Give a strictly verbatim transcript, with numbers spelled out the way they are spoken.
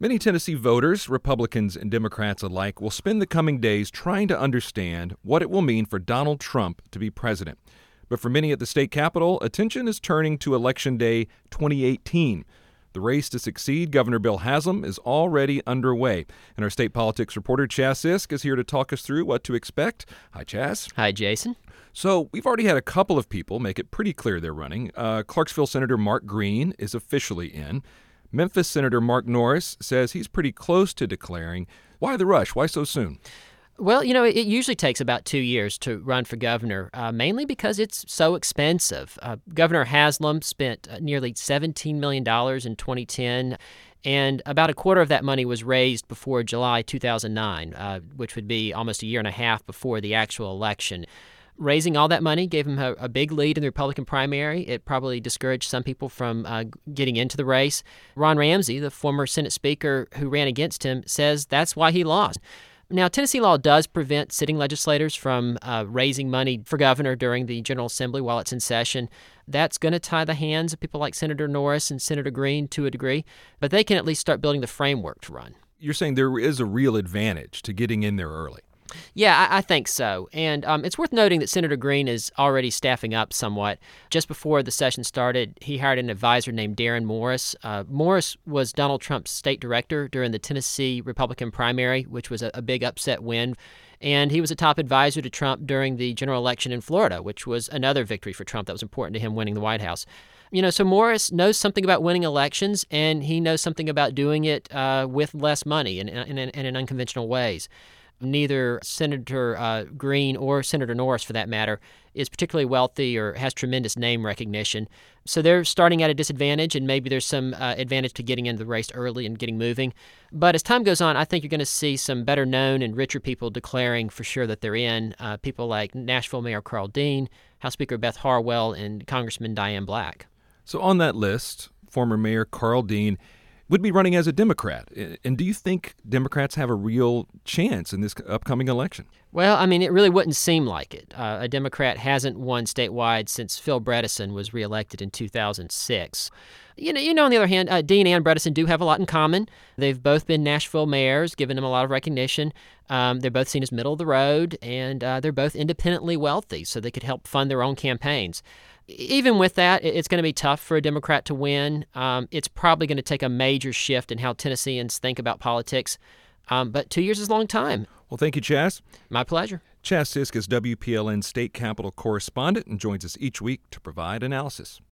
Many Tennessee voters, Republicans and Democrats alike, will spend the coming days trying to understand what it will mean for Donald Trump to be president. But for many at the state capitol, attention is turning to Election Day twenty eighteen. The race to succeed Governor Bill Haslam is already underway. And our state politics reporter, Chas Sisk, is here to talk us through what to expect. Hi, Chas. Hi, Jason. So we've already had a couple of people make it pretty clear they're running. Uh, Clarksville Senator Mark Green is officially in. Memphis Senator Mark Norris says he's pretty close to declaring. Why the rush? Why so soon? Well, you know, it usually takes about two years to run for governor, uh, mainly because it's so expensive. Uh, Governor Haslam spent nearly seventeen million dollars in twenty ten, and about a quarter of that money was raised before July two thousand nine, uh, which would be almost a year and a half before the actual election. Raising all that money gave him a, a big lead in the Republican primary. It probably discouraged some people from uh, getting into the race. Ron Ramsey, the former Senate Speaker who ran against him, says that's why he lost. Now, Tennessee law does prevent sitting legislators from uh, raising money for governor during the General Assembly while it's in session. That's going to tie the hands of people like Senator Norris and Senator Green to a degree, but they can at least start building the framework to run. You're saying there is a real advantage to getting in there early. Yeah, I, I think so. And um, it's worth noting that Senator Green is already staffing up somewhat. Just before the session started, he hired an advisor named Darren Morris. Uh, Morris was Donald Trump's state director during the Tennessee Republican primary, which was a, a big upset win. And he was a top advisor to Trump during the general election in Florida, which was another victory for Trump that was important to him winning the White House. You know, so Morris knows something about winning elections, and he knows something about doing it uh, with less money and in, in, in, in unconventional ways. Neither Senator uh, Green or Senator Norris, for that matter, is particularly wealthy or has tremendous name recognition. So they're starting at a disadvantage, and maybe there's some uh, advantage to getting into the race early and getting moving. But as time goes on, I think you're going to see some better known and richer people declaring for sure that they're in. Uh, people like Nashville Mayor Karl Dean, House Speaker Beth Harwell, and Congressman Diane Black. So on that list, former Mayor Karl Dean would be running as a Democrat. And do you think Democrats have a real chance in this upcoming election? Well, I mean, it really wouldn't seem like it. Uh, a Democrat hasn't won statewide since Phil Bredesen was reelected in two thousand six. You know, you know, on the other hand, uh, Dean and Bredesen do have a lot in common. They've both been Nashville mayors, given them a lot of recognition. Um, they're both seen as middle of the road, and uh, they're both independently wealthy, so they could help fund their own campaigns. Even with that, it's going to be tough for a Democrat to win. Um, it's probably going to take a major shift in how Tennesseans think about politics. Um, but two years is a long time. Well, thank you, Chas. My pleasure. Chas Sisk is W P L N State Capitol correspondent and joins us each week to provide analysis.